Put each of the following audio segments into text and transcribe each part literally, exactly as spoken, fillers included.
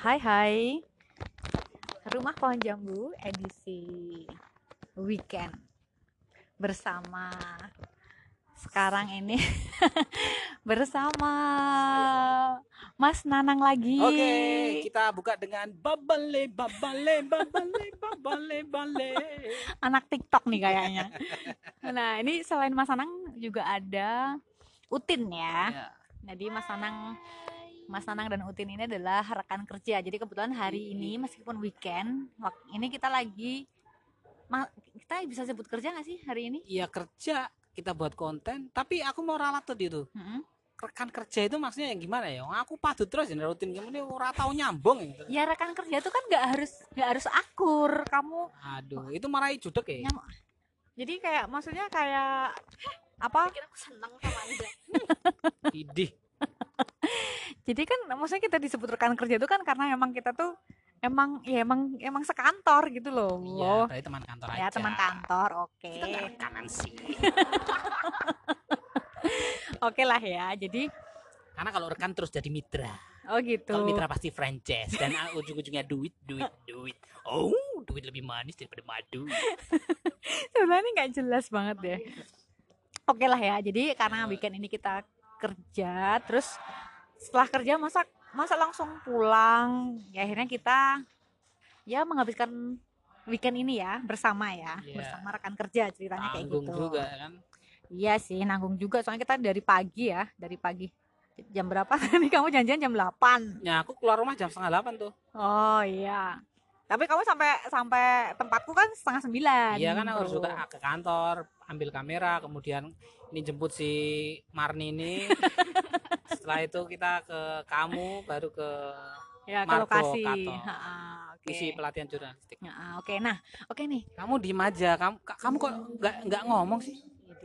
Hai hai, Rumah Pohon Jambu edisi weekend bersama sekarang ini bersama Mas Nanang lagi. Oke, kita buka dengan babale, babale, babale, babale, bale. Anak TikTok nih kayaknya. Nah, ini selain Mas Nanang juga ada Utin ya. Ya. Jadi Mas Nanang Mas Nanang dan Utin ini adalah rekan kerja. Jadi kebetulan hari ini meskipun weekend, wak- ini kita lagi ma- kita bisa sebut kerja nggak sih hari ini? Iya kerja, kita buat konten, tapi aku mau ralat tuh itu. Mm-mm. Rekan kerja itu maksudnya yang gimana ya? Aku padut terus ya rutin gimana ora tau nyambung gitu. Ya rekan kerja itu kan nggak harus nggak harus akur. Kamu Aduh, itu marahi judek ya. nyam- jadi kayak maksudnya kayak apa? Bikin aku seneng sama Anda. Idih. Jadi kan maksudnya kita disebut rekan kerja itu kan karena emang kita tuh emang ya emang emang sekantor gitu loh. Iya, berarti teman kantor aja. Ya teman kantor, oke. Kita nggak rekanan sih. Oke lah ya. Jadi Karena kalau rekan terus jadi mitra. oh gitu. Kalau mitra pasti franchise dan ah, ujung-ujungnya duit, duit, duit. Oh, duit lebih manis daripada madu. Sebenarnya nggak jelas banget deh. Oke lah ya. Jadi karena weekend ini kita kerja, terus setelah kerja masa masa langsung pulang. Ya akhirnya kita ya menghabiskan weekend ini ya bersama ya, Iya. bersama rekan kerja ceritanya kayak Tanggung gitu. juga kan. Iya sih, nanggung juga soalnya kita dari pagi ya, dari pagi. Jam berapa tadi kamu janjian jam delapan? Ya aku keluar rumah jam setengah delapan tuh. Oh iya. Tapi kamu sampai sampai tempatku kan setengah sembilan. Iya kan aku harus bro. juga ke kantor, ambil kamera, kemudian ini jemput si Marni ini. Setelah itu kita ke kamu, baru ke Ya ke Marco lokasi. Kato. Ha-ha, Oke. isi pelatihan jurnalistik. Ha-ha, Oke, nah, oke nih. Kamu diem aja, kamu ka- kamu kok nggak nggak ngomong sih?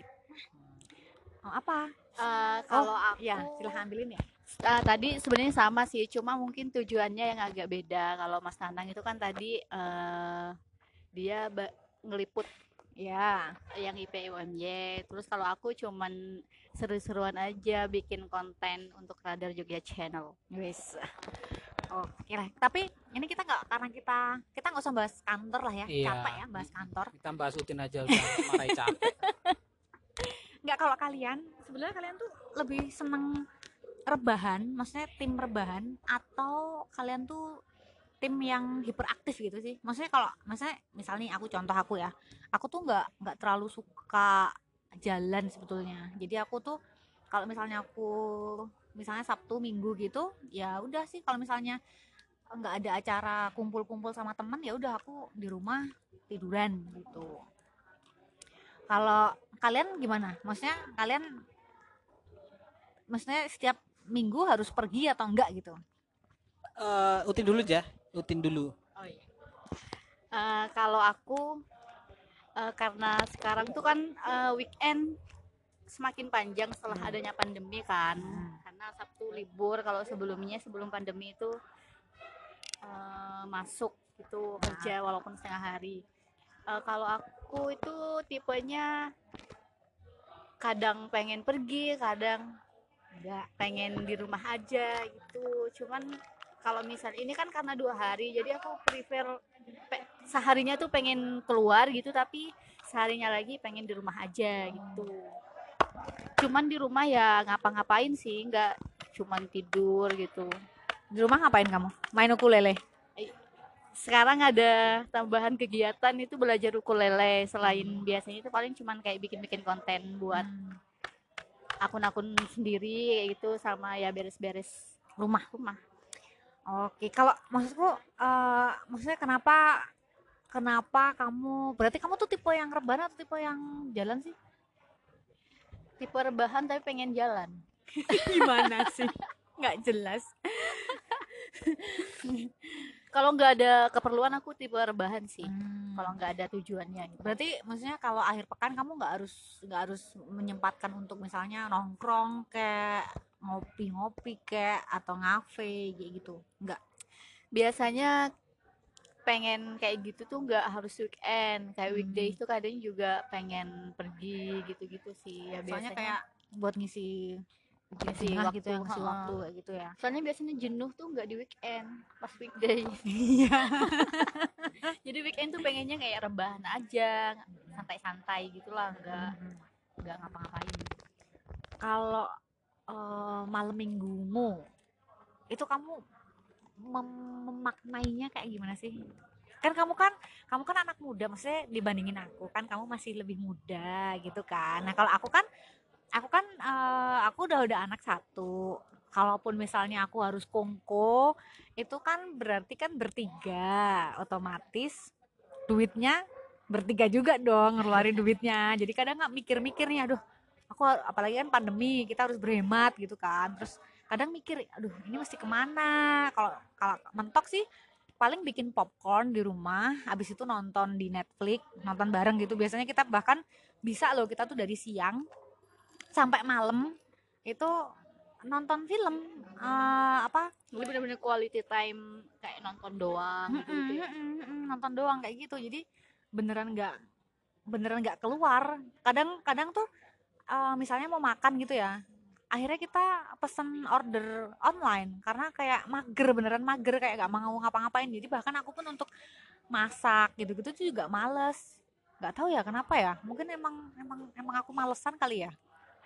Oh, apa? Eh, kalau Oh, aku ya, silahkan ambilin ya. eh, tadi sebenarnya sama sih, cuma mungkin tujuannya yang agak beda. Kalau Mas Nanang itu kan tadi eh, dia ba- ngeliput Ya. yang I P U M Y. Terus kalau aku cuman seru-seruan aja bikin konten untuk Radar Jogja Channel. Wis. Oh, oke lah. Tapi ini kita nggak karena kita kita nggak usah bahas kantor lah ya. Iya. Capek ya bahas kantor. Kita bahas Utin aja udah marahi capek. Nggak kalau kalian sebenarnya kalian tuh lebih seneng rebahan, maksudnya tim rebahan atau kalian tuh tim yang hiperaktif gitu sih? Maksudnya kalau maksudnya misalnya aku contoh aku ya, aku tuh nggak nggak terlalu suka jalan sebetulnya. Jadi aku tuh kalau misalnya aku misalnya Sabtu Minggu gitu, ya udah sih kalau misalnya nggak ada acara kumpul-kumpul sama teman ya udah aku di rumah tiduran gitu. Kalau kalian gimana? Maksudnya kalian maksudnya setiap minggu harus pergi atau enggak gitu? Eh, Utin dulu aja, Utin dulu. Oh iya. Eh, kalau aku eh, karena sekarang tuh kan eh, weekend semakin panjang setelah adanya pandemi kan. Karena Sabtu libur, kalau sebelumnya sebelum pandemi itu eh, masuk itu kerja walaupun setengah hari. Eh, kalau aku itu tipenya kadang pengen pergi, kadang nggak, pengen di rumah aja gitu. Cuman kalau misal ini kan karena dua hari, jadi aku prefer pe- seharinya tuh pengen keluar gitu, tapi seharinya lagi pengen di rumah aja gitu. Cuman di rumah ya ngapa-ngapain sih, nggak cuman tidur gitu. Di rumah ngapain kamu? Main ukulele. Sekarang ada tambahan kegiatan itu belajar ukulele. Selain biasanya itu paling cuman kayak bikin-bikin konten buat Hmm, akun-akun sendiri kayak gitu, sama ya beres-beres rumah. rumah. Oke, kalau maksudku eh maksudnya kenapa kenapa kamu berarti kamu tuh tipe yang rebahan atau tipe yang jalan sih? Tipe rebahan tapi pengen jalan. Gimana sih? Nggak jelas. Kalau nggak ada keperluan aku tipe rebahan sih. Hmm. Kalau nggak ada tujuannya gitu. Berarti maksudnya kalau akhir pekan kamu nggak harus nggak harus menyempatkan untuk misalnya nongkrong kayak ngopi-ngopi kayak atau ngafe kayak gitu. Nggak. Biasanya pengen kayak gitu tuh nggak harus weekend, kayak Hmm. weekdays tuh kadang juga pengen pergi gitu-gitu sih. Ya Soalnya biasanya kayak buat ngisi Ngisi Tengah waktu, gitu ya, ngisi heeh. waktu kayak gitu ya. Soalnya biasanya jenuh tuh nggak di weekend, pas weekday. Iya. Jadi weekend tuh pengennya kayak rebahan aja, santai-santai gitulah, nggak nggak ngapa-ngapain. Kalau eh, malam minggumu itu kamu mem- memaknainya kayak gimana sih? Kan kamu kan kamu kan anak muda, maksudnya dibandingin aku kan kamu masih lebih muda gitu kan. Nah, kalau aku kan aku kan eh, aku udah udah anak satu. Kalaupun misalnya aku harus kongko, itu kan berarti kan bertiga, otomatis duitnya bertiga juga dong ngeluarin duitnya. Jadi kadang nggak mikir-mikir nih, aduh, aku har- apalagi kan pandemi, kita harus berhemat gitu kan. Terus kadang mikir, aduh, ini mesti kemana? Kalau kalau mentok sih paling bikin popcorn di rumah, habis itu nonton di Netflix, nonton bareng gitu. Biasanya kita bahkan bisa loh, kita tuh dari siang sampai malam itu nonton film, eh, apa Jadi bener-bener quality time kayak nonton doang mm-mm, gitu-gitu ya. mm-mm, mm-mm, nonton doang kayak gitu. Jadi beneran nggak beneran nggak keluar. Kadang-kadang tuh eh, misalnya mau makan gitu ya, akhirnya kita pesen order online karena kayak mager, beneran mager, kayak nggak mau ngapa-ngapain. Jadi bahkan aku pun untuk masak gitu-gitu tuh juga males. Nggak tahu ya kenapa ya, mungkin emang emang emang aku malesan kali ya.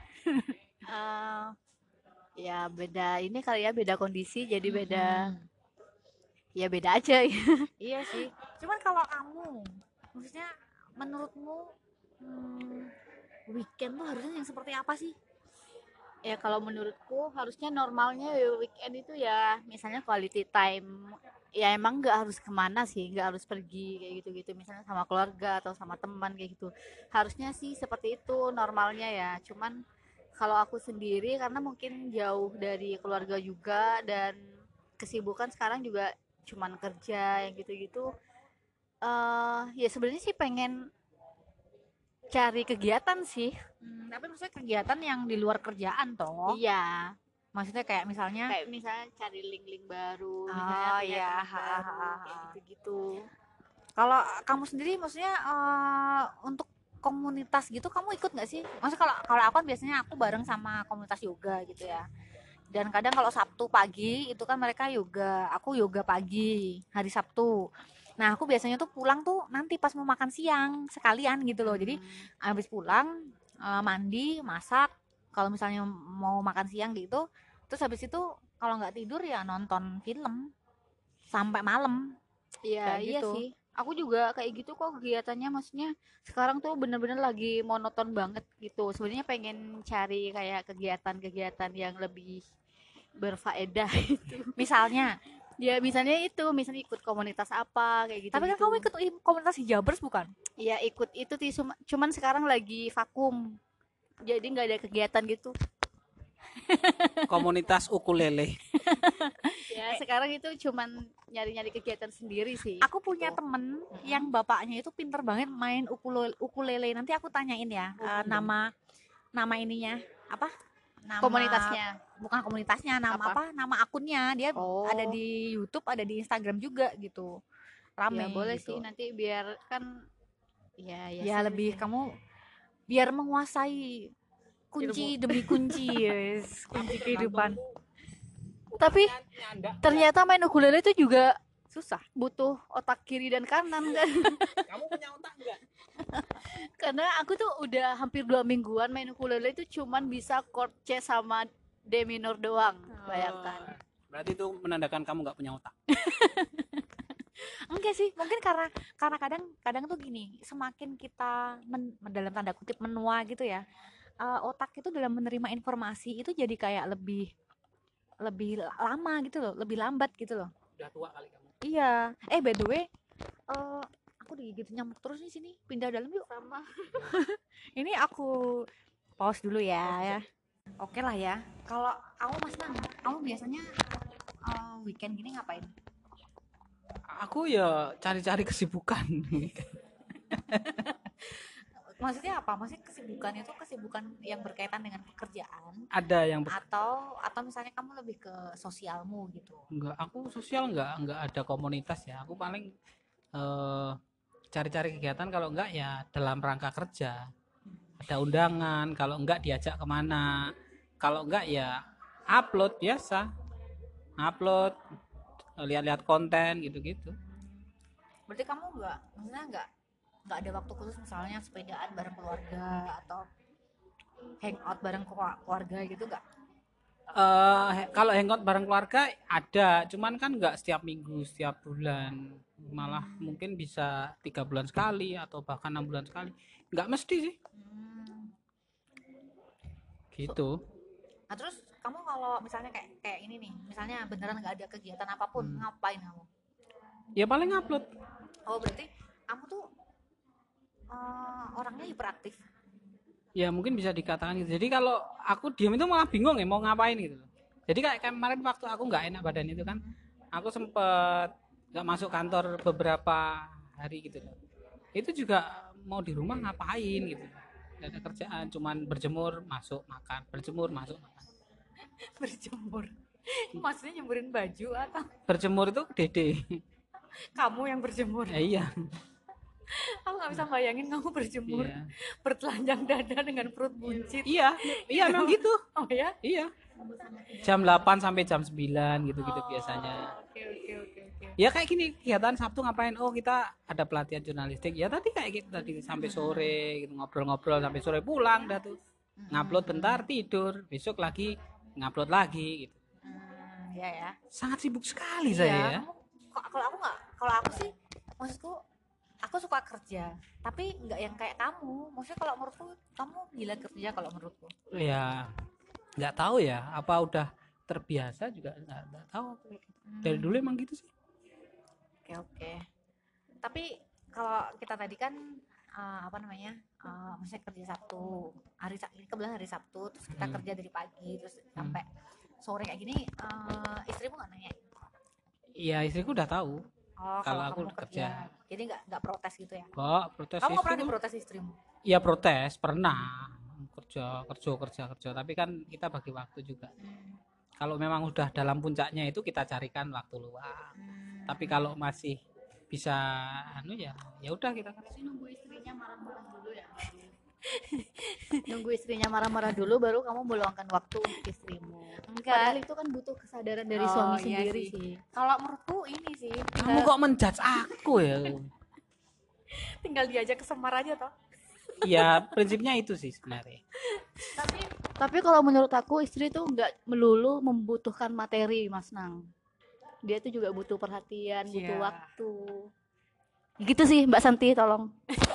Eh, ya beda ini kali ya, beda kondisi jadi beda, Mm-mm. ya beda aja. Iya sih. Cuman kalau kamu, maksudnya menurutmu hmm, weekend tuh harusnya yang seperti apa sih? Ya kalau menurutku harusnya normalnya ya weekend itu ya misalnya quality time, ya emang nggak harus kemana sih, nggak harus pergi kayak gitu-gitu, misalnya sama keluarga atau sama teman kayak gitu, harusnya sih seperti itu normalnya ya. Cuman kalau aku sendiri karena mungkin jauh dari keluarga juga dan kesibukan sekarang juga cuman kerja yang gitu-gitu, eh ya sebenarnya sih pengen cari kegiatan sih. Hmm, tapi maksudnya kegiatan yang di luar kerjaan toh. Iya, Maksudnya kayak misalnya, kayak misalnya cari link-link baru, misalnya oh punya iya, teman ha, ha, baru ha, kayak ha. gitu-gitu. Kalau kamu sendiri maksudnya eh, untuk komunitas gitu kamu ikut nggak sih? Maksudnya kalau kalau aku kan biasanya aku bareng sama komunitas yoga gitu ya. Dan kadang kalau Sabtu pagi itu kan mereka yoga, aku yoga pagi hari Sabtu. Nah, aku biasanya tuh pulang tuh nanti pas mau makan siang sekalian gitu loh. Jadi Hmm, habis pulang eh, mandi, masak, kalau misalnya mau makan siang gitu, terus habis itu kalau nggak tidur ya nonton film sampai malam iya kayak iya gitu. sih. Aku juga kayak gitu kok kegiatannya, maksudnya sekarang tuh bener-bener lagi monoton banget gitu. Sebenarnya pengen cari kayak kegiatan-kegiatan yang lebih berfaedah itu. Misalnya, Ya misalnya itu, misalnya ikut komunitas apa kayak tapi kan gitu-gitu. kamu ikut i- komunitas hijabers bukan? Iya ikut itu sih, cuma- cuman sekarang lagi vakum. Jadi nggak ada kegiatan gitu. Komunitas ukulele. Ya sekarang itu cuman nyari-nyari kegiatan sendiri sih. Aku punya gitu. temen Mm-mm. yang bapaknya itu pinter banget main ukulele, ukulele. Nanti aku tanyain ya Oh, eh, iya. nama nama ininya apa? Nama Komunitasnya. bukan komunitasnya, nama Apa? apa? Nama akunnya. Dia Oh, ada di YouTube, ada di Instagram juga gitu. ya Rame boleh gitu. sih nanti biar kan, ya ya Ya seru lebih sih. kamu biar menguasai kunci demi kunci, yes, kunci kehidupan. Tapi Nyanda. ternyata main ukulele itu juga Susah. butuh otak kiri dan kanan kan. Kamu punya otak enggak? Karena aku tuh udah hampir dua mingguan main ukulele itu cuman bisa chord C sama D minor doang, bayangkan. Berarti itu menandakan kamu nggak punya otak. Enggak sih, mungkin karena karena kadang kadang tuh gini, semakin kita men, dalam tanda kutip menua gitu ya, eh, otak itu dalam menerima informasi itu jadi kayak lebih lebih lama gitu loh, lebih lambat gitu loh. Udah tua kali kamu. Iya. Eh by the way, eh, aku digigit nyamuk terus nih sini. Pindah dalam yuk. Sama. Ini aku pause dulu ya. Ya. Oke lah ya. Kalau kamu Mas Nang, kamu biasanya eh, weekend gini ngapain? Aku ya cari-cari kesibukan. Maksudnya apa? Maksudnya kesibukan itu kesibukan yang berkaitan dengan pekerjaan Ada yang ber- atau atau misalnya kamu lebih ke sosialmu gitu. enggak, aku sosial enggak, enggak ada komunitas ya. Aku paling eh, cari-cari kegiatan, kalau enggak ya dalam rangka kerja. Ada undangan, kalau enggak diajak kemana. Kalau enggak ya upload biasa, upload, lihat-lihat konten gitu-gitu. Berarti kamu nggak, maksudnya nggak nggak ada waktu khusus misalnya sepedaan bareng keluarga atau hangout bareng kelu- keluarga gitu nggak? Eh kalau hangout bareng keluarga ada, cuman kan nggak setiap minggu, setiap bulan, malah mungkin bisa tiga bulan sekali atau bahkan enam bulan sekali. Nggak mesti sih, Hmm. gitu. Nah terus kamu kalau misalnya kayak kayak ini nih, misalnya beneran nggak ada kegiatan apapun, Hmm. ngapain kamu? Ya paling upload. Oh berarti kamu tuh eh, orangnya hiperaktif. Ya mungkin bisa dikatakan gitu. Jadi kalau aku diem itu malah bingung ya mau ngapain gitu. Jadi kayak kemarin waktu aku nggak enak badan itu kan, aku sempet nggak masuk kantor beberapa hari gitu loh. Itu juga mau di rumah ngapain gitu. Gak ada kerjaan, cuman berjemur, masuk makan, berjemur, masuk makan. Berjemur. Maksudnya nyemurin baju atau Berjemur itu dede. kamu yang berjemur? Ya, iya. Aku nggak bisa bayangin kamu berjemur Iya. bertelanjang dada dengan perut buncit. Iya, iya memang gitu. Oh ya? Iya. Jam delapan sampai jam sembilan gitu-gitu biasanya. Oke oke oke oke. Ya kayak gini, kegiatan Sabtu ngapain? Oh, kita ada pelatihan jurnalistik. Ya tadi kayak gitu tadi sampai sore gitu, ngobrol-ngobrol sampai sore, pulang dah tuh. Ngupload bentar, tidur, besok lagi ngupload lagi gitu. Hmm, ya ya. Sangat sibuk sekali Iya, saya ya. kamu- kok- kalau aku nggak, kalau aku sih, maksudku, aku suka kerja, tapi nggak yang kayak kamu. Maksudnya kalau menurutku, kamu gila kerja kalau menurutku. Ya nggak tahu ya, apa udah terbiasa juga nggak nggak tahu. Dari dulu emang gitu sih. Oke oke. Tapi kalau kita tadi kan eh, apa namanya, eh, maksudnya kerja Sabtu, hari Sa- ini kebetulan hari Sabtu, terus kita Hmm. kerja dari pagi, terus sampai sore kayak gini, eh, istrimu nggak nanya? Iya, istriku udah tahu. Oh, Kalau kalau aku kamu kerja. jadi nggak nggak protes gitu ya? Kok protes Kamu nggak pernah istriku? diprotes istrimu? Iya protes, pernah. Kerja, kerja, kerja, kerja. Tapi kan kita bagi waktu juga. Hmm. Kalau memang udah dalam puncaknya itu kita carikan waktu luang. Hmm. Tapi kalau masih bisa anu ya, ya udah kita kerja. Berarti nunggu istrinya marah-marah dulu ya. Nunggu istrinya marah-marah dulu baru kamu meluangkan waktu untuk istrimu. Padahal Enggak. itu kan butuh kesadaran dari Oh, suami iya sendiri sih. sih. Kalau menurutku ini sih, Kamu kok menjudge aku ya? tinggal diajak ke Semar aja toh. Ya prinsipnya itu sih sebenarnya. Tapi tapi kalau menurut aku istri tuh nggak melulu membutuhkan materi, Mas Nang. Dia tuh juga butuh perhatian, butuh Iya. waktu. Gitu sih, Mbak Santi, tolong.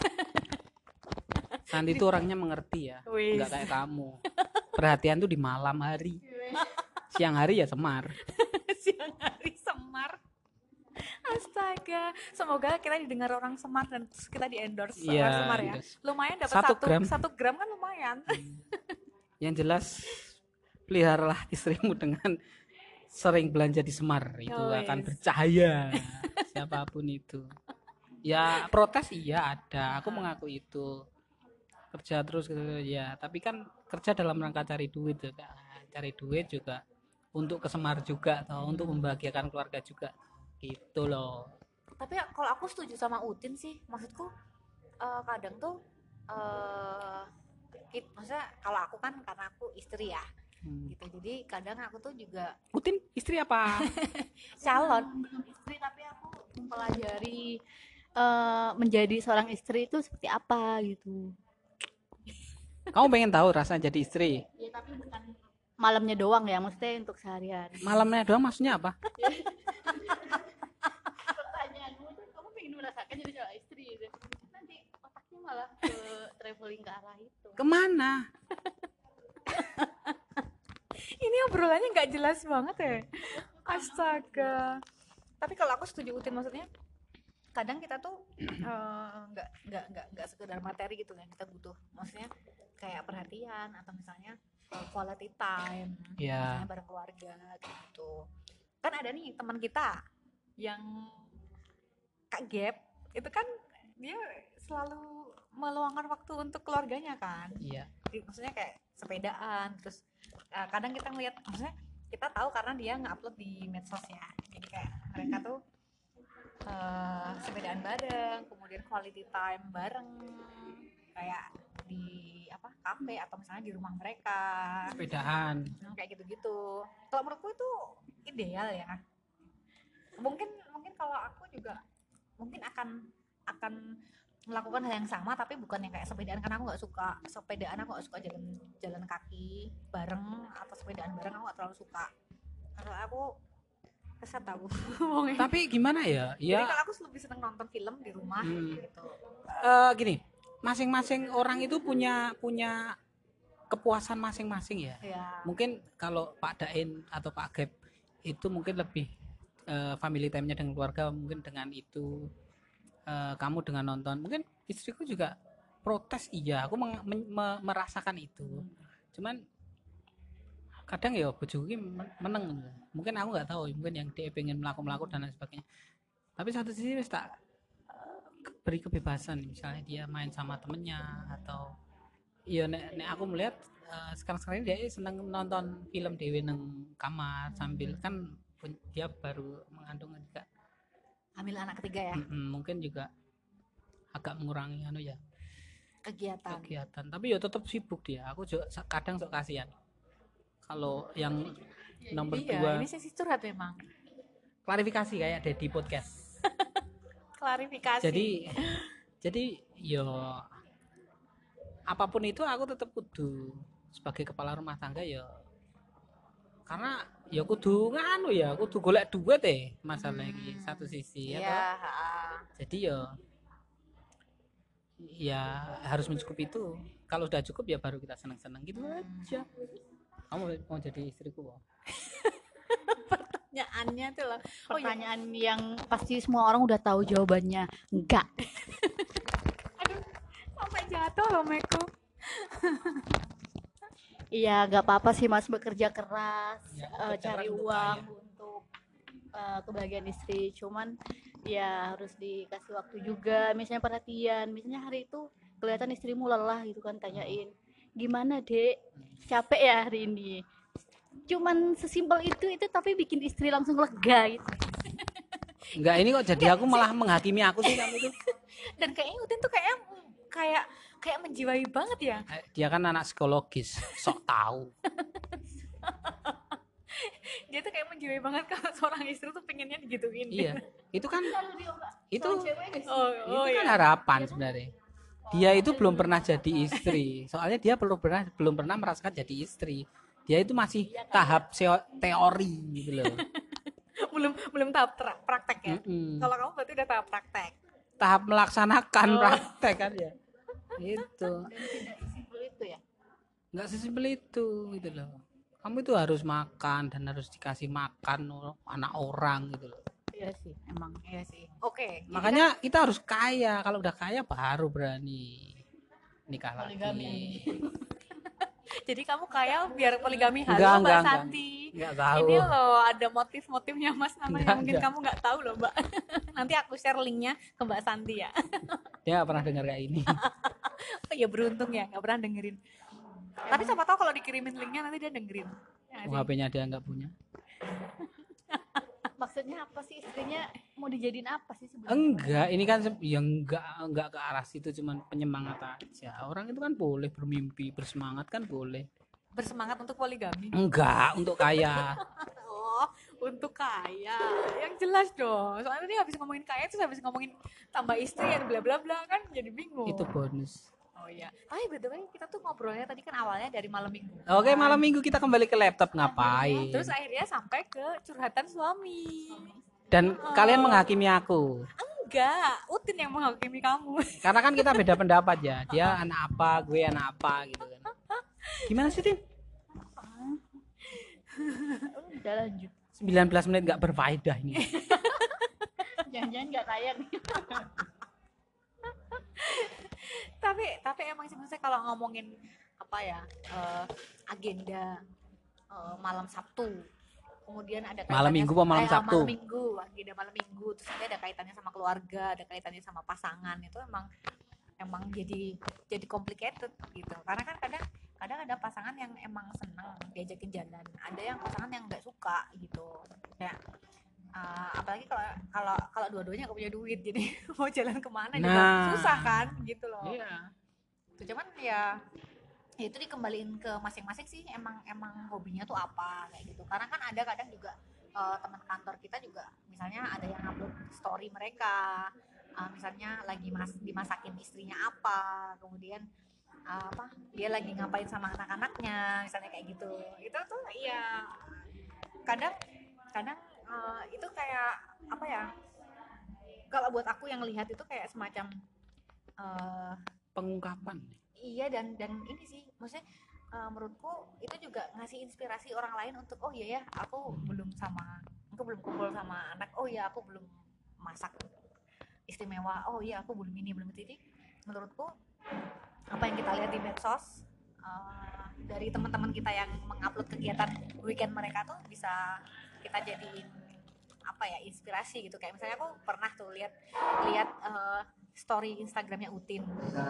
Santi itu orangnya mengerti ya, Wis. nggak kayak kamu. Perhatian tuh di malam hari, siang hari ya Semar. Siang hari Semar. Astaga, semoga kita didengar orang Semar dan terus kita di endorse Iya, orang Semar ya. endorse. Lumayan dapat Satu satu, gram. satu gram kan lumayan. Yang jelas peliharalah istrimu dengan sering belanja di Semar, itu Oh, akan yes. bercahaya siapapun itu. Ya protes iya ada, aku mengaku itu. Kerja terus gitu ya, tapi kan kerja dalam rangka cari duit juga. Cari duit juga untuk ke Semar juga atau untuk membahagiakan keluarga juga. Gitu loh. Tapi kalau aku setuju sama Utin sih, maksudku eh, kadang tuh eh kit- maksudnya kalau aku kan karena aku istri ya Hmm. gitu, jadi kadang aku tuh juga Utin istri apa? calon. Belum istri, tapi aku mempelajari eh, menjadi seorang istri itu seperti apa gitu. Kamu pengen tahu rasanya jadi istri? Ya tapi bukan malamnya doang ya, maksudnya untuk sehari-hari. Malamnya doang maksudnya apa? Pertanyaanmu tuh kamu pengen merasakan jadi seorang istri gitu. Nanti otaknya malah ke traveling ke arah itu. Kemana? Ini obrolannya nggak jelas banget ya. Astaga. Tapi kalau aku setuju Utin, maksudnya kadang kita tuh eh, nggak nggak nggak nggak sekedar materi gitu kan, kita butuh maksudnya kayak perhatian atau misalnya eh, quality time, Ya. misalnya bareng keluarga gitu. Kan ada nih teman kita yang Kak Gap itu kan dia selalu meluangkan waktu untuk keluarganya kan. Iya. Di- maksudnya kayak sepedaan, terus uh, kadang kita ngeliat, maksudnya kita tahu karena dia nge-upload di medsos ya, jadi kayak mereka tuh uh, sepedaan bareng, kemudian quality time bareng, kayak di apa kafe atau misalnya di rumah mereka sepedaan. Nah, kayak gitu-gitu. Kalau menurutku itu ideal ya. Mungkin mungkin kalau aku juga mungkin akan akan melakukan hal yang sama, tapi bukan yang kayak sepedaan, karena aku nggak suka sepedaan, aku nggak suka jalan jalan kaki bareng atau sepedaan bareng, aku nggak terlalu suka. Kalau aku keset tahu. Tapi gimana ya? Jadi Ya kalau aku lebih seneng nonton film di rumah Hmm. gitu. eh, gini, masing-masing orang itu punya punya kepuasan masing-masing ya. Ya. Mungkin kalau Pak Dain atau Pak Gep itu mungkin lebih eh, family time-nya dengan keluarga, mungkin dengan itu eh, kamu dengan nonton. Mungkin istriku juga protes, iya, aku meng- men- me- merasakan itu. Cuman kadang ya bojoku ki men- meneng. Mungkin aku nggak tahu, mungkin yang dia pengen melaku-melaku dan lain sebagainya. Tapi satu sisi wis tak ke- beri kebebasan, misalnya dia main sama temennya atau iya nek, nek aku melihat eh, sekarang-sekarang ini dia seneng nonton film dewe neng kamar sambil kan pun- dia baru mengandung juga. Hamil anak ketiga ya, Mm-mm, mungkin juga agak mengurangi anu ya kegiatan. kegiatan, tapi ya tetap sibuk dia. Aku juga sa- kadang sok kasihan kalau yang nomor Iya, dua. ini sesi curhat memang. Klarifikasi kayak ada di podcast. Klarifikasi. Jadi jadi yo apapun itu aku tetap kudu sebagai kepala rumah tangga ya, karena ya kudu nganu ya, kudu golek duit deh masalah ini Hmm. satu sisi ya Iya, toh. ha. Jadi ya ya harus mencukupi itu. Kalau udah cukup ya baru kita senang-senang gitu Hmm. aja. Kamu mau jadi istriku Bo? Pertanyaannya tuh loh. Oh, iya. Pertanyaan yang pasti semua orang udah tahu jawabannya. Enggak. Aduh, sampai jatuh loh Meko. Iya, nggak apa-apa sih Mas bekerja keras, Ya, eh, bekerja cari keras untuk uang kaya. untuk eh, kebahagiaan istri. Cuman ya harus dikasih waktu juga, misalnya perhatian. Misalnya hari itu kelihatan istrimu lelah gitu kan, tanyain, gimana Dek? Capek ya hari ini? Cuman sesimpel itu itu tapi bikin istri langsung lega gitu. Enggak, ini kok jadi aku malah menghakimi aku sih kamu tuh. Dan kayaknya Udin tuh kayak kayak kayak menjiwai banget ya. Eh, Dia kan anak psikologis, sok tahu. Dia tuh kayak menjiwai banget kalau seorang istri tuh pengennya digituin. Iya, itu kan itu Oh, oh itu kan iya. harapan sebenarnya. Dia itu belum pernah jadi istri. Soalnya dia belum pernah belum pernah merasakan jadi istri. Dia itu masih tahap seo- teori gitu loh. belum belum tahap tra- praktek ya. Mm-mm. Kalau kamu berarti udah tahap praktek. Tahap melaksanakan Oh. praktek kan ya. Itu Simpel itu ya. nggak sesimpel itu gitu loh. Kamu itu harus makan dan harus dikasih makan loh, anak orang gitu loh. Iya sih, emang. Iya sih. Oke. jadi Makanya kita harus kaya. Kalau udah kaya baru berani nikah lagi. Poligami. Jadi kamu kaya biar poligami. Halo Enggak, Mbak enggak, enggak. Santi. Nggak tahu. Ini loh ada motif-motifnya Mas Nana Enggak, yang mungkin enggak. kamu nggak tahu loh Mbak. Nanti aku share linknya ke Mbak Santi ya. Dia nggak pernah dengar kayak ini. Oh ya beruntung ya nggak pernah dengerin. Tapi siapa tahu kalau dikirimin linknya nanti dia dengerin. Ya, Oh, H P-nya dia nggak punya. Maksudnya apa sih, istrinya mau dijadiin apa sih sebenarnya? Enggak, ini kan se- ya enggak enggak ke arah situ, cuman penyemangat aja. Orang itu kan boleh bermimpi, bersemangat kan boleh. bersemangat untuk poligami. Enggak, untuk kaya. Oh, untuk kaya. Yang jelas dong. Soalnya dia habis ngomongin kaya terus habis ngomongin tambah istri yang bla bla bla kan jadi bingung. Itu bonus. Oh iya. Tapi by the way kita tuh ngobrolnya tadi kan awalnya dari malam minggu. Oke, malam minggu kita kembali ke laptop ngapain? Terus akhirnya sampai ke curhatan suami. Dan kalian menghakimi aku. Enggak, Utin yang menghakimi kamu. Karena kan kita beda pendapat ya. Dia anak apa, gue anak apa gitu kan. Gimana sih, Tin? Udah lanjut. sembilan belas menit nggak berfaedah ini. Jangan-jangan nggak kaya nih. tapi tapi emang sih maksudnya kalau ngomongin apa ya eh, agenda eh, malam Sabtu, kemudian ada Malam kaitannya- Minggu apa malam eh, Sabtu? malam minggu, agenda malam minggu, terus nanti ada kaitannya sama keluarga, ada kaitannya sama pasangan, itu emang emang jadi jadi complicated gitu, karena kan kadang kadang ada pasangan yang emang seneng diajakin jalan, ada yang pasangan yang nggak suka gitu, kayak uh, apalagi kalau kalau kalau dua-duanya nggak punya duit, jadi mau jalan kemana juga Nah. susah kan gitu loh. Iya. Tuh, cuman ya ya itu dikembaliin ke masing-masing sih, emang emang hobinya tuh apa kayak gitu. Karena kan ada kadang juga eh, teman kantor kita juga misalnya ada yang upload story mereka, eh, misalnya lagi mas dimasakin istrinya apa, kemudian eh, apa dia lagi ngapain sama anak-anaknya misalnya kayak gitu. Itu tuh ya kadang kadang eh, itu kayak apa ya, kalau buat aku yang lihat itu kayak semacam eh, Pengungkapan. iya, dan dan ini sih maksudnya eh, menurutku itu juga ngasih inspirasi orang lain untuk oh iya ya aku belum sama aku belum kumpul sama anak, oh iya aku belum masak istimewa, oh iya aku belum ini belum itu. Jadi menurutku apa yang kita lihat di medsos eh, dari teman-teman kita yang mengupload kegiatan weekend mereka tuh bisa kita jadiin apa ya, inspirasi gitu. Kayak misalnya aku pernah tuh lihat lihat eh, story Instagramnya Utin.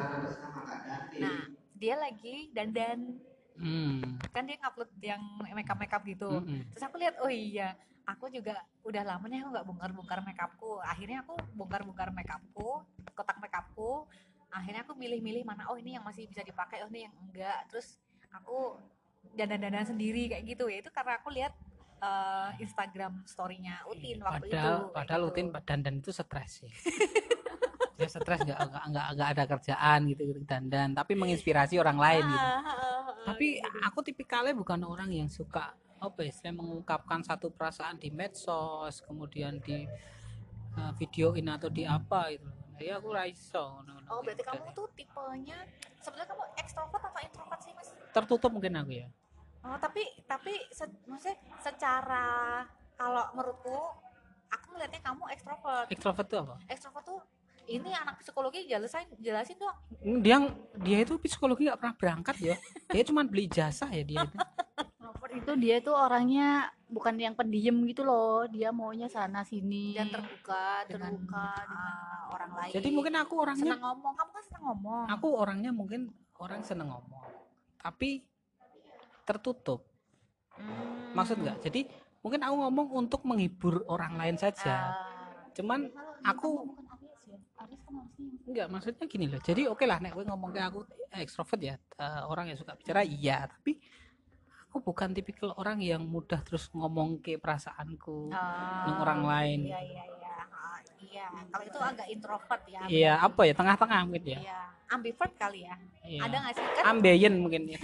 Nah dia lagi dandan, Hmm. kan dia ngupload yang makeup makeup gitu. Mm-mm. Terus aku lihat oh iya aku juga udah lama nih aku nggak bongkar-bongkar makeupku. Akhirnya aku bongkar-bongkar makeupku, kotak makeupku. Akhirnya aku milih-milih mana oh ini yang masih bisa dipakai, oh ini yang enggak. Terus aku dandan-dandan sendiri kayak gitu ya. Itu karena aku lihat eh, Instagram story-nya Utin waktu Padahal itu. kayak padahal gitu. Utin dandan itu stres sih. Dia stres nggak nggak nggak nggak ada kerjaan gitu gitu dandan, tapi menginspirasi orang lain gitu. Ah, ah, ah, ah, Tapi gitu. aku tipikalnya bukan orang yang suka apa ya, saya mengungkapkan satu perasaan di medsos, kemudian di uh, videoin atau di apa gitu. Ya aku raiso. Oh berarti kamu tuh tipenya sebenarnya kamu ekstrovert atau introvert sih mas? Tertutup mungkin aku ya. Oh tapi tapi se maksudnya secara kalau menurutku aku melihatnya kamu ekstrovert. Ekstrovert itu apa? Ekstrovert tuh ini anak psikologi jelasin jelasin dong. Dia dia itu psikologi nggak pernah berangkat ya. Dia cuma beli jasa ya dia itu. Introvert itu dia tuh orangnya bukan yang pendiam gitu loh, dia maunya sana sini Dan terbuka dengan terbuka dengan uh, orang lain. Jadi mungkin aku orangnya senang ngomong, kamu kan senang ngomong. aku orangnya mungkin orang seneng ngomong, tapi tertutup. Hmm. Maksud nggak? Jadi mungkin aku ngomong untuk menghibur orang lain saja. Ah, Cuman aku bukan Aries ya, Aries kan harusnya enggak, maksudnya gini loh. Jadi oke lah nek gue ngomong ke aku ekstrovert ya, eh, orang yang suka bicara iya, tapi aku bukan tipikal orang yang mudah terus ngomong ke perasaanku ah, dengan orang lain. Iya iya iya. Ah, iya. Kalau itu agak introvert ya. Iya, apa ya, tengah-tengah mungkin ya. Iya. Ambivert kali ya. Iya. Ada nggak sih kan Ambeien mungkin ya.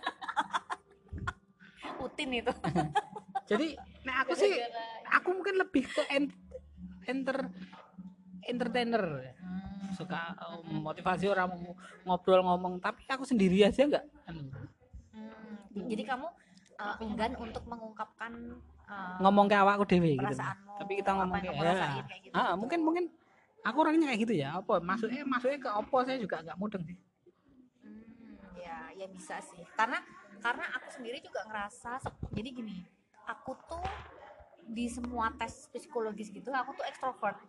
Utin itu. Jadi nek aku sih aku mungkin lebih ke en- enter entertainer. Hmm. Suka uh, motivasi orang ng- ngobrol ngomong, tapi aku sendiri aja enggak. Hmm. Jadi kamu uh, enggan untuk mengungkapkan uh, Ngomong ke awakku dewe gitu. perasaanmu, Tapi kita ngomong apa yang kayak kamu ya. rasain kayak gitu. Ah, mungkin mungkin aku orangnya kayak gitu ya. Apa masuknya masuknya ke opo saya juga enggak mudeng sih. Hmm, ya, ya bisa sih. Karena karena aku sendiri juga ngerasa sep- jadi gini, aku tuh di semua tes psikologis gitu, aku tuh ekstrovert.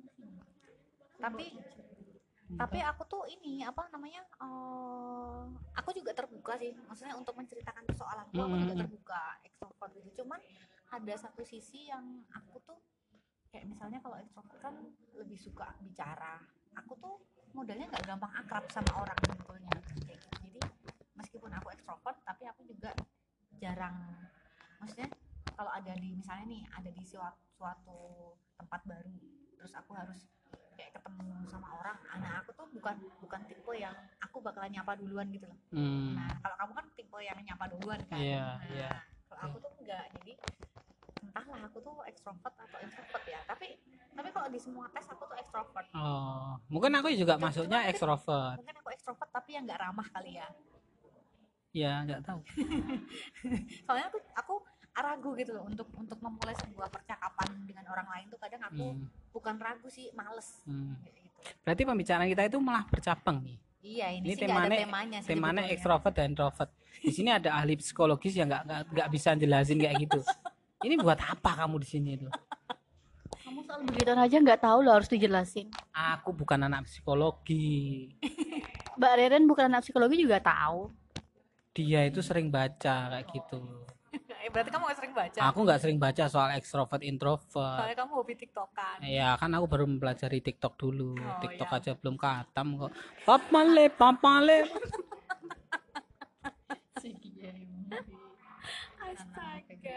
Tapi tapi aku tuh ini apa namanya? eh, aku juga terbuka sih. Maksudnya untuk menceritakan persoalanku, aku juga Mm-mm. terbuka, ekstrovert gitu. Cuman ada satu sisi yang aku tuh kayak misalnya kalau ekstrovert kan lebih suka bicara. Aku tuh modelnya nggak gampang akrab sama orang sebetulnya kayak gitu. Jadi meskipun aku ekstrovert tapi aku juga jarang, maksudnya kalau ada di misalnya nih ada di suatu, suatu tempat baru terus aku harus kayak ketemu sama orang, nah aku tuh bukan bukan tipe yang aku bakalan nyapa duluan gitu loh. Hmm. Nah kalau kamu kan tipe yang nyapa duluan kan. Iya, Nah, iya. kalau aku tuh enggak, jadi entahlah aku tuh ekstrovert atau introvert ya, tapi tapi kalau di semua tes aku tuh ekstrovert. Oh, mungkin aku juga Cuma- masuknya cuma mungkin- ekstrovert. mungkin aku ekstrovert tapi yang nggak ramah kali ya, Ya, enggak tahu. soalnya aku aku ragu gitu loh untuk untuk memulai sebuah percakapan dengan orang lain tuh kadang aku Hmm. bukan ragu sih, males Hmm. gitu. Berarti pembicaraan kita itu malah bercabang nih. Iya ini, Ini sih nggak ada temanya- temanya sih Temanya sebetulnya. ekstrovert dan introvert. Di sini ada ahli psikologis yang nggak nggak nggak bisa jelasin kayak gitu. Ini buat apa kamu di sini itu? kamu soal begituan aja nggak tahu loh, harus dijelasin. Aku bukan anak psikologi. Mbak Reren bukan anak psikologi juga tahu. Dia itu sering baca kayak gitu. Eh, berarti kamu nggak sering baca? Aku nggak sering baca soal ekstrovert introvert. Soalnya kamu hobi tiktokan. Ya kan aku baru mempelajari TikTok dulu. Oh, TikTok iya. aja belum katam kok. Papale, papale.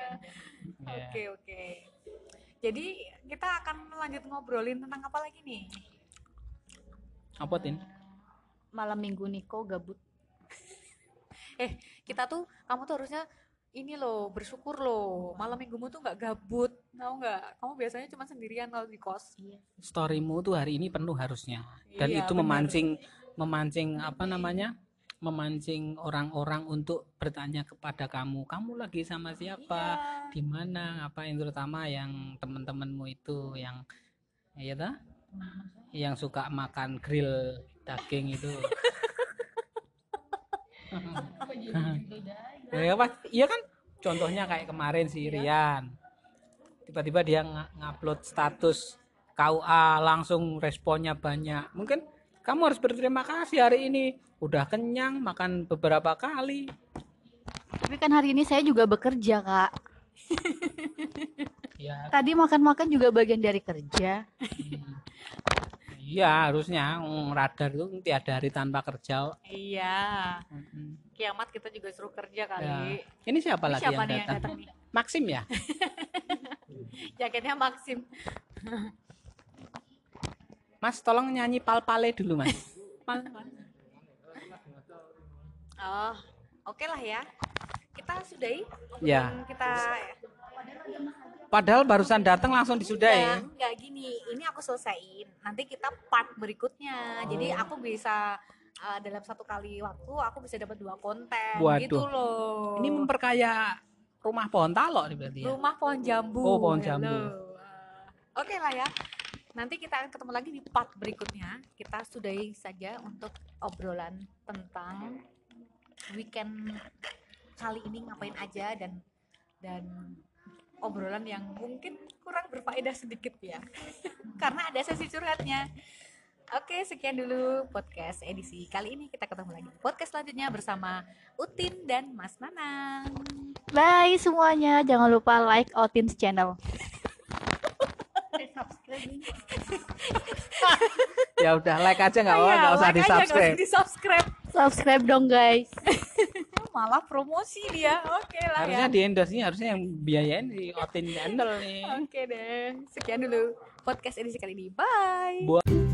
Ya. Oke, oke. Jadi kita akan lanjut ngobrolin tentang apa lagi nih? Apa Tin? Malam minggu Niko gabut. Eh, kita tuh, kamu tuh harusnya ini loh, bersyukur loh. Malam minggumu tuh nggak gabut, tahu nggak? Kamu biasanya cuma sendirian kalau di kos. Storymu tuh hari ini penuh harusnya. Dan Iya, itu bener. memancing memancing apa namanya? Memancing orang-orang untuk bertanya kepada kamu, kamu lagi sama siapa, Iya. di mana, ngapain, terutama yang teman-temanmu itu yang ya dah, yang suka makan grill daging itu. Ya apa? Iya kan? Contohnya kayak kemarin si Rian. Tiba-tiba dia ng- ngupload status K U A, langsung responnya banyak. Mungkin kamu harus berterima kasih hari ini. Udah kenyang, makan beberapa kali. Tapi kan hari ini saya juga bekerja, Kak. Ya, Tadi makan-makan juga bagian dari kerja. iya harusnya mm, radar itu tiada hari tanpa kerja. Iya. Mm-mm. Kiamat kita juga suruh kerja Ya. kali. Ini siapa Ini lagi siapa yang nih yang datang? datang nih? Maxim ya? Jaketnya Maxim. Mas, tolong nyanyi pal-pale dulu, Mas. Oh, oke lah ya. Kita sudahi. Ya. Dan kita Padahal barusan datang langsung disudahi. enggak, enggak gini. Ini aku selesaiin. Nanti kita part berikutnya. Jadi Oh. aku bisa uh, dalam satu kali waktu aku bisa dapat dua konten. Waduh. Gitu loh. Ini memperkaya rumah pohon talok nih berarti ya. Rumah pohon jambu. Oh, pohon Hello. jambu. Uh, Oke lah ya. Nanti kita akan ketemu lagi di part berikutnya. Kita sudahi saja untuk obrolan tentang weekend kali ini ngapain aja dan dan obrolan yang mungkin kurang berfaedah sedikit ya. Karena ada sesi curhatnya. Oke, sekian dulu podcast edisi kali ini. Kita ketemu lagi di podcast selanjutnya bersama Utin dan Mas Nanang. Bye semuanya. Jangan lupa like Otin's channel. Ya udah like aja nggak apa-apa, Iya, nggak usah like di aja, nggak subscribe. usah di-subscribe. Subscribe dong, guys. Malah promosi dia. Oke lah ya. Harusnya di endorse nya harusnya yang biayain si Otin channel nih. Oke deh. Sekian dulu podcast edisi kali ini. Bye. Buat